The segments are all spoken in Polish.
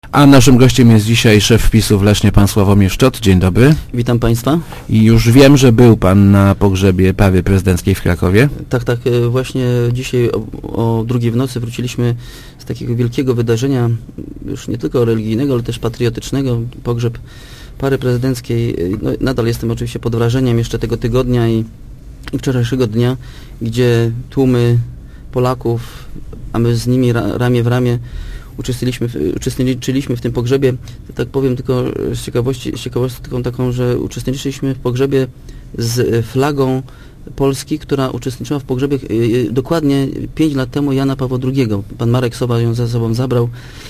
A naszym gościem jest dzisiaj szef wpisu w Lesznie, pan Sławomir Szczot. Dzień dobry. Witam Państwa. I już wiem, że był pan na pogrzebie pary prezydenckiej w Krakowie. Tak, właśnie dzisiaj o 2:00 w nocy wróciliśmy z takiego wielkiego wydarzenia, już nie tylko religijnego, ale też patriotycznego, pogrzeb pary prezydenckiej. No, nadal jestem oczywiście pod wrażeniem jeszcze tego tygodnia i wczorajszego dnia, gdzie Polaków, a my z nimi ramię w ramię uczestniczyliśmy w tym pogrzebie. Tak powiem tylko z ciekawostką taką, że uczestniczyliśmy w pogrzebie z flagą Polski, która uczestniczyła w pogrzebie dokładnie 5 lat temu Jana Pawła II. Pan Marek Sowa ją ze sobą zabrał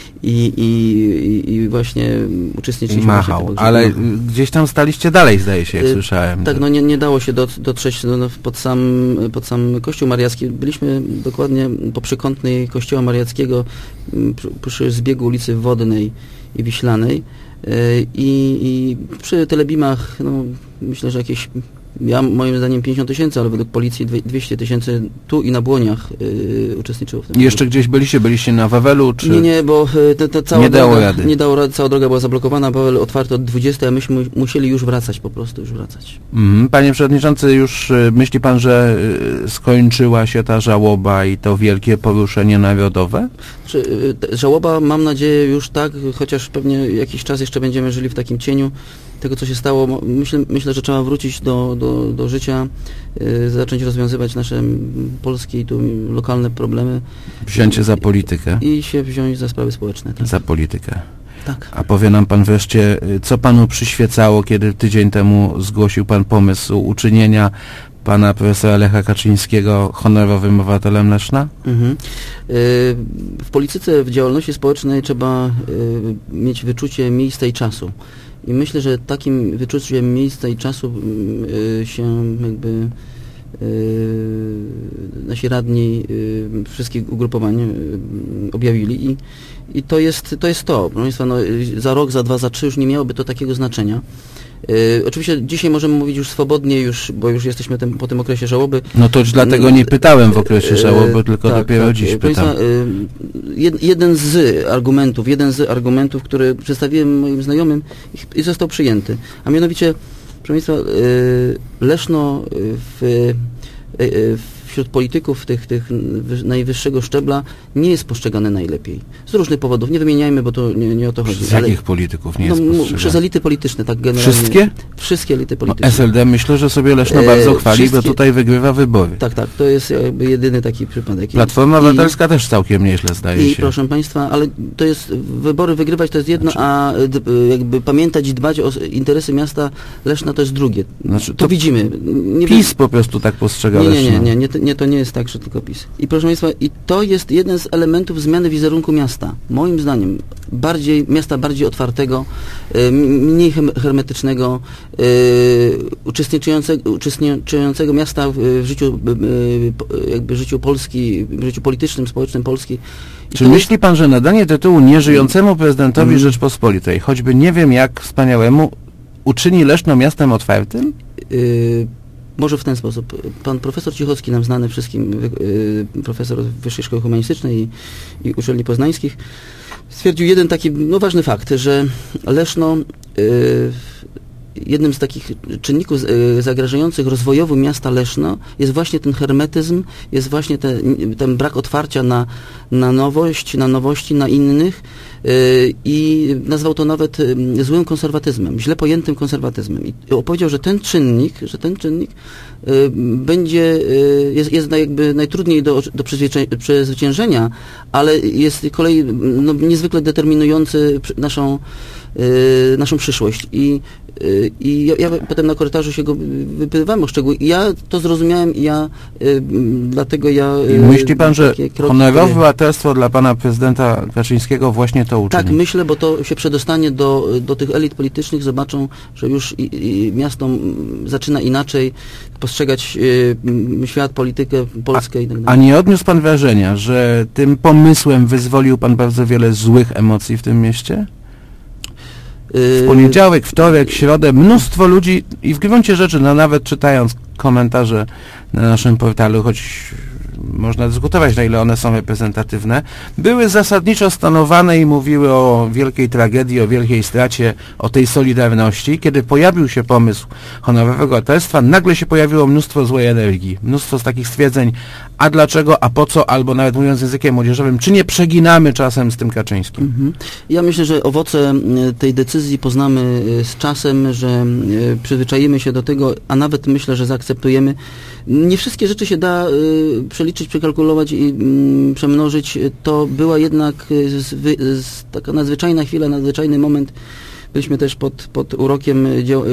i właśnie uczestniczyliśmy Machał, w tym pogrzebie. ale gdzieś tam staliście dalej, zdaje się, jak słyszałem. Tak, no nie dało się dotrzeć pod sam Kościół Mariacki. Byliśmy dokładnie po przekątnej Kościoła Mariackiego przy zbiegu ulicy Wodnej i Wiślanej i przy telebimach, no myślę, że jakieś, moim zdaniem 50 000, ale według policji 200 000 tu i na Błoniach uczestniczyło w tym. I jeszcze gdzieś byliście na Wawelu, czy... Nie, bo cała nie dało droga, rady. Nie dało rady, cała droga była zablokowana, Wawel otwarty od 20, a myśmy musieli już wracać, po prostu już wracać. Panie przewodniczący, już myśli pan, że skończyła się ta żałoba i to wielkie poruszenie narodowe? Żałoba, mam nadzieję, już tak, chociaż pewnie jakiś czas jeszcze będziemy żyli w takim cieniu tego, co się stało. Myślę, że trzeba wrócić do życia, zacząć rozwiązywać nasze polskie i tu lokalne problemy. Wziąć się za politykę. I się wziąć za sprawy społeczne. Tak. Za politykę. Tak. A powie nam pan wreszcie, co panu przyświecało, kiedy tydzień temu zgłosił pan pomysł uczynienia pana profesora Lecha Kaczyńskiego honorowym obywatelem Leszna? W polityce, w działalności społecznej trzeba mieć wyczucie miejsca i czasu. I myślę, że takim wyczuciem miejsca i czasu się jakby nasi radni wszystkich ugrupowań objawili i to jest to. Proszę Państwa, no, za rok, za 2, za 3 już nie miałoby to takiego znaczenia. Oczywiście dzisiaj możemy mówić już swobodnie, bo już jesteśmy po tym okresie żałoby. No to już dlatego nie pytałem w okresie żałoby, tylko dopiero dziś pytam. Państwa, jeden z argumentów, który przedstawiłem moim znajomym i został przyjęty, a mianowicie, proszę Państwa, Leszno wśród polityków tych najwyższego szczebla nie jest postrzegane najlepiej. Z różnych powodów. Nie wymieniajmy, bo to nie o to chodzi. Z jakich polityków nie jest postrzegane? Przez elity polityczne, tak generalnie. Wszystkie? Wszystkie elity polityczne. No, SLD myślę, że sobie Leszno bardzo chwali, bo tutaj wygrywa wybory. Tak, to jest jakby jedyny taki przypadek. Platforma Obywatelska też całkiem nieźle, zdaje się. I proszę Państwa, ale to jest, wybory wygrywać to jest jedno, a jakby pamiętać i dbać o interesy miasta Leszna to jest drugie. To widzimy. PiS po prostu tak postrzega Leszno. Nie, to nie jest tak, że tylko PiS. I proszę Państwa, i to jest jeden z elementów zmiany wizerunku miasta. Moim zdaniem miasta bardziej otwartego, mniej hermetycznego, uczestniczącego miasta w życiu, jakby życiu Polski, w życiu politycznym, społecznym Polski. Czy myśli pan, że nadanie tytułu nieżyjącemu prezydentowi Rzeczpospolitej, choćby nie wiem jak wspaniałemu, uczyni Leszno miastem otwartym? Może w ten sposób. Pan profesor Cichocki, nam znany wszystkim, profesor Wyższej Szkoły Humanistycznej i uczelni poznańskich, stwierdził jeden taki ważny fakt, że Leszno jednym z takich czynników zagrażających rozwojowo miasta Leszno jest właśnie ten hermetyzm, jest właśnie ten brak otwarcia na nowości, na innych i nazwał to nawet złym konserwatyzmem, źle pojętym konserwatyzmem. I opowiedział, że ten czynnik jest jakby najtrudniej do przezwyciężenia, ale jest z kolei niezwykle determinujący naszą przyszłość. I ja potem na korytarzu się go wypytywałem o szczegóły. I ja to zrozumiałem i dlatego I myśli pan, że honorowe obywatelstwo dla pana prezydenta Kaczyńskiego właśnie to uczyni? Tak, myślę, bo to się przedostanie do tych elit politycznych, zobaczą, że już miasto zaczyna inaczej postrzegać świat, politykę, Polskę i tak dalej. A nie odniósł pan wrażenia, że tym pomysłem wyzwolił pan bardzo wiele złych emocji w tym mieście? W poniedziałek, wtorek, środę mnóstwo ludzi i w gruncie rzeczy, nawet czytając komentarze na naszym portalu, choć można dyskutować, na ile one są reprezentatywne, były zasadniczo stanowane i mówiły o wielkiej tragedii, o wielkiej stracie, o tej solidarności. Kiedy pojawił się pomysł honorowego obywatelstwa, nagle się pojawiło mnóstwo złej energii, mnóstwo z takich stwierdzeń, a dlaczego, a po co, albo nawet mówiąc językiem młodzieżowym, czy nie przeginamy czasem z tym Kaczyńskim? Ja myślę, że owoce tej decyzji poznamy z czasem, że przyzwyczajimy się do tego, a nawet myślę, że zaakceptujemy. Nie wszystkie rzeczy się da przeliczyć, przekalkulować i przemnożyć. To była jednak taka nadzwyczajna chwila, nadzwyczajny moment. Byliśmy też pod urokiem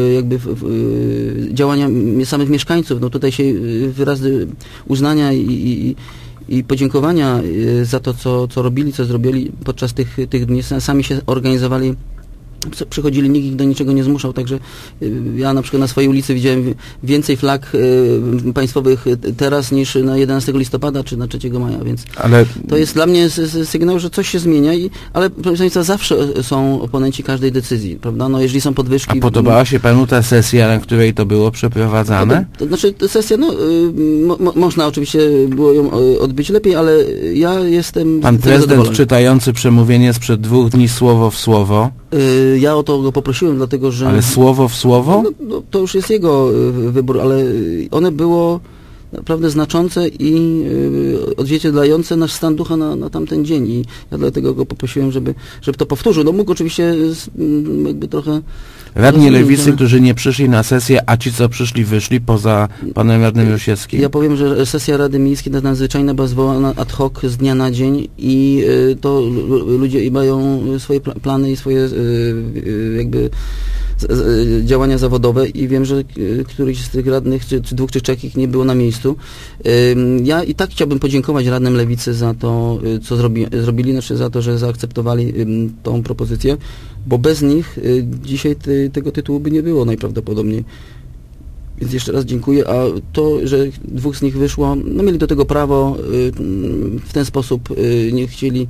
działania samych mieszkańców. No tutaj się wyrazy uznania i podziękowania za to, co robili, co zrobili podczas tych dni. Sami się organizowali, przychodzili, nikt ich do niczego nie zmuszał, także ja na przykład na swojej ulicy widziałem więcej flag państwowych teraz niż na 11 listopada czy na 3 maja, więc to jest dla mnie sygnał, że coś się zmienia, ale proszę Państwa, zawsze są oponenci każdej decyzji, prawda? No jeżeli są podwyżki... A podobała się Panu ta sesja, na której to było przeprowadzane? To znaczy sesja, można oczywiście było ją odbyć lepiej, ale ja jestem... Pan prezydent czytający przemówienie sprzed 2 dni słowo w słowo. Ja o to go poprosiłem, dlatego że... Ale słowo w słowo? No, to już jest jego wybór, ale one było naprawdę znaczące i odzwierciedlające nasz stan ducha na tamten dzień i ja dlatego go poprosiłem, żeby to powtórzył. No mógł oczywiście jakby trochę... Radni Lewicy, którzy nie przyszli na sesję, a ci, co przyszli, wyszli poza panem radnym Josiewskim? Ja powiem, że sesja Rady Miejskiej nadzwyczajna była zwołana ad hoc z dnia na dzień i to ludzie mają swoje plany i swoje jakby działania zawodowe i wiem, że któryś z tych radnych, czy 2 czy 3 nie było na miejscu. Ja i tak chciałbym podziękować radnym Lewicy za to, co zrobili, znaczy za to, że zaakceptowali tą propozycję, bo bez nich dzisiaj tego tytułu by nie było najprawdopodobniej. Więc jeszcze raz dziękuję, a to, że 2 z nich wyszło, no mieli do tego prawo, w ten sposób nie chcieli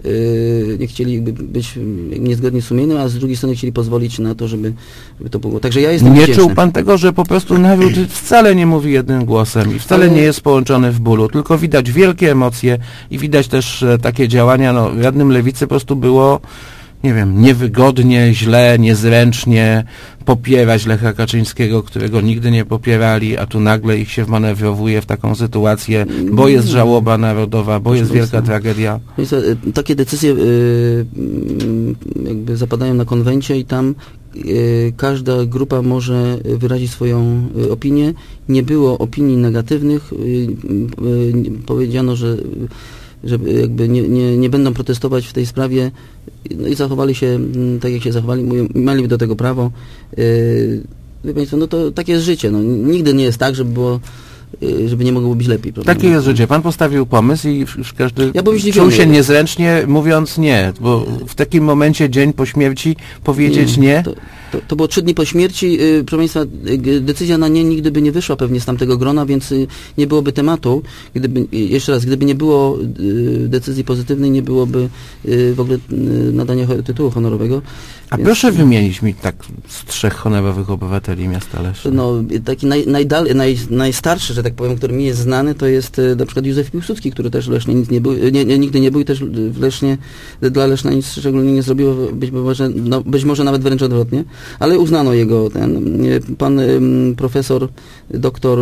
być niezgodnie z sumieniem, a z drugiej strony chcieli pozwolić na to, żeby to było. Także ja jestem wdzięczny. Nie czuł Pan tego, że po prostu naród wcale nie mówi jednym głosem i wcale nie jest połączony w bólu, tylko widać wielkie emocje i widać też takie działania, radnym Lewicy po prostu było, nie wiem, niewygodnie, źle, niezręcznie popierać Lecha Kaczyńskiego, którego nigdy nie popierali, a tu nagle ich się wmanewrowuje w taką sytuację, bo jest żałoba narodowa, bo jest wielka tragedia. Takie decyzje jakby zapadają na konwencie i tam każda grupa może wyrazić swoją opinię. Nie było opinii negatywnych. Powiedziano, że jakby nie będą protestować w tej sprawie, no i zachowali się tak, jak się zachowali, mieli do tego prawo. Wie Państwo, no to takie jest życie. No, nigdy nie jest tak, żeby nie mogło być lepiej. Prawda? Takie jest życie. Pan postawił pomysł i każdy czuł się niezręcznie, mówiąc nie, bo w takim momencie dzień po śmierci powiedzieć nie. To było 3 dni po śmierci. Proszę Państwa, decyzja na nie nigdy by nie wyszła pewnie z tamtego grona, więc nie byłoby tematu. Gdyby nie było decyzji pozytywnej, nie byłoby w ogóle nadania tytułu honorowego. A więc proszę wymienić mi tak z 3 honorowych obywateli miasta Leszna. No, taki najstarszy, że tak powiem, który mi jest znany, to jest na przykład Józef Piłsudski, który też w Lesznie nigdy nie był i też w Lesznie dla Leszna nic szczególnie nie zrobiło, być może nawet wręcz odwrotnie, ale uznano jego pan profesor, doktor,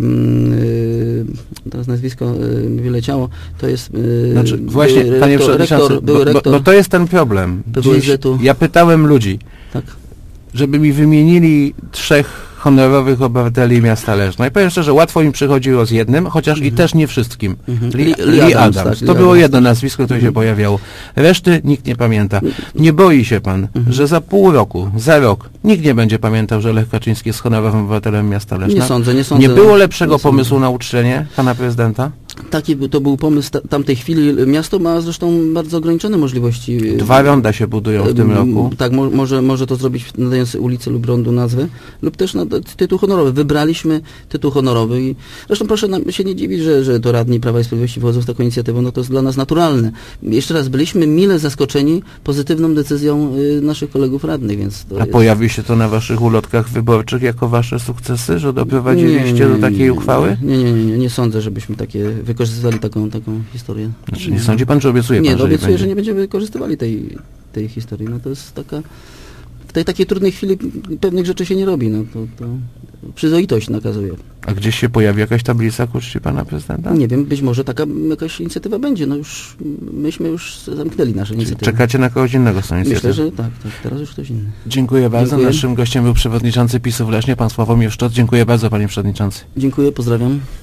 teraz nazwisko mi wyleciało, to jest znaczy, właśnie, panie przewodniczący, bo to jest ten problem. Dziś ja pytałem ludzi, tak, żeby mi wymienili 3 honorowych obywateli miasta Leszna. I powiem szczerze, łatwo im przychodziło z jednym, chociaż i też nie wszystkim. Lee Adams. To było jedno nazwisko, które się pojawiało. Reszty nikt nie pamięta. Nie boi się pan, że za pół roku, za rok nikt nie będzie pamiętał, że Lech Kaczyński jest honorowym obywatelem miasta Leszna? Nie sądzę. Nie było lepszego pomysłu na uczczenie pana prezydenta? Taki to był pomysł tamtej chwili. Miasto ma zresztą bardzo ograniczone możliwości. 2 ronda się budują w tym roku. Tak, może to zrobić nadając ulicy lub rondu nazwę, lub też tytuł honorowy. Wybraliśmy tytuł honorowy i zresztą proszę się nie dziwić, że to radni Prawa i Sprawiedliwości wchodzą z taką inicjatywą, no to jest dla nas naturalne. Jeszcze raz, byliśmy mile zaskoczeni pozytywną decyzją naszych kolegów radnych, więc... Pojawi się to na waszych ulotkach wyborczych jako wasze sukcesy, że doprowadziliście do takiej uchwały? Nie sądzę, żebyśmy takie wykorzystywali taką historię. Znaczy, nie sądzi pan, czy obiecuje pan, nie, że obiecuję, nie że nie będziemy wykorzystywali tej historii. No to jest taka... W tej takiej trudnej chwili pewnych rzeczy się nie robi. No to przyzwoitość nakazuje. A gdzieś się pojawi jakaś tablica ku czci pana prezydenta? Nie wiem, być może taka jakaś inicjatywa będzie. No już myśmy już zamknęli nasze inicjatywy. Czekacie na kogoś innego z tą inicjatywą? Myślę, że tak, teraz już ktoś inny. Dziękuję bardzo. Dziękuję. Naszym gościem był przewodniczący PiS-u w Lesznie, pan Sławomir Sztot. Dziękuję bardzo, panie przewodniczący. Dziękuję, pozdrawiam.